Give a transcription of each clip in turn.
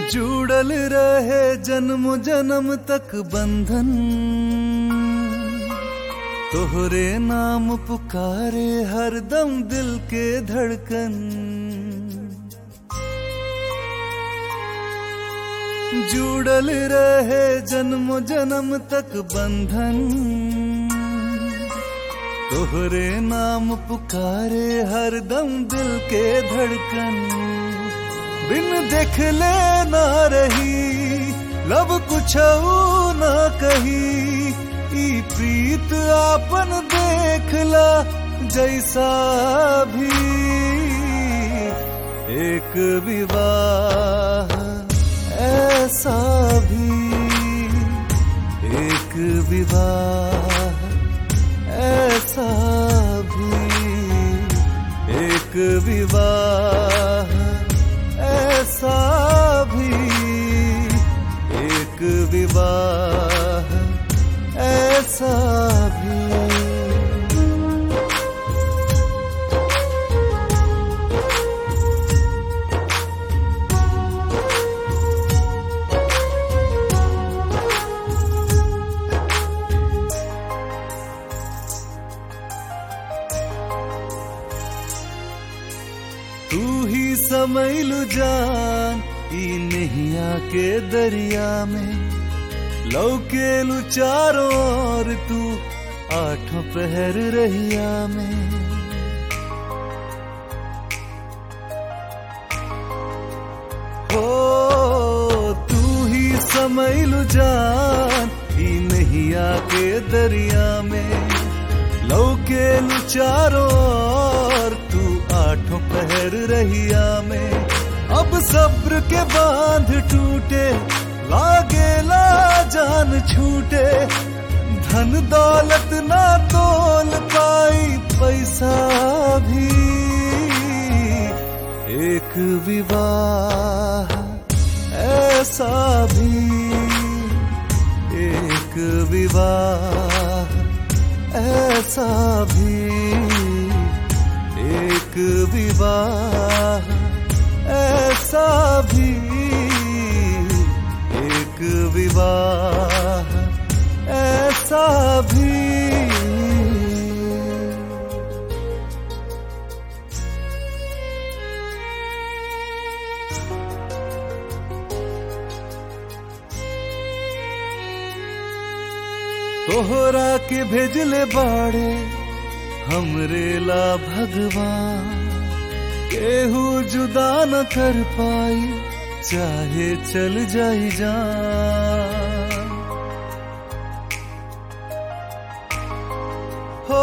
जुड़ल रहे जन्म जन्म तक बंधन, तोहरे नाम पुकारे हरदम दिल के धड़कन। जुड़ल रहे जन्म जन्म तक बंधन, तोहरे नाम पुकारे हरदम दिल के धड़कन। बिन देखले ना रही लब कुछ ना कही, ई प्रीत आपन देखला जैसा भी। एक विवाह ऐसा भी, एक विवाह ऐसा भी, एक विवाह ऐसा भी, एक विवाह ऐसा भी। तू ही समैलु जान ई नैया के दरिया में, लौकेलु चारों ओर तू आठों पहर रहिया में। हो तू ही समैलु जान ई नैया के दरिया में, लौकेलु चारों ओर तू आठों पहर रहिया में। अब सब्र के बांध टूटे लागेला जान छूटे, धन दौलत ना तोल पाई पैसा भी। एक विवाह ऐसा भी, एक विवाह ऐसा भी, एक विवाह ऐसा भी, एक विवाह ऐसा भी। तोहरा के भेजले बाड़े हमरे ला भगवान, केहू जुदा न कर पाई चाहे चल जाई जान। हो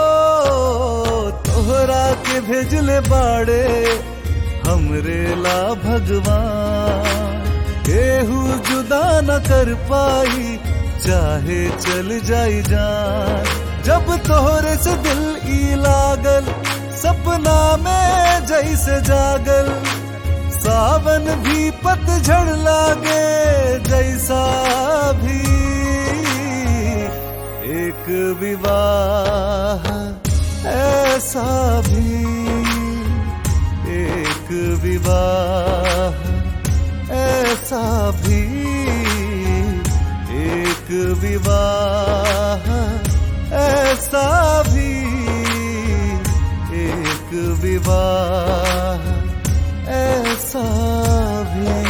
तोहरा के भेजले बाड़े हमरे ला भगवान, केहू जुदा न कर पाई चाहे चल जाई जान। जब तोहरे से दिल ई लागल सपना में जैसे जागल, सावन भी पतझड़ लागे जैसा भी। एक विवाह ऐसा भी, एक विवाह ऐसा भी, एक विवाह ऐसा भी, एक विवाह ऐसा भी।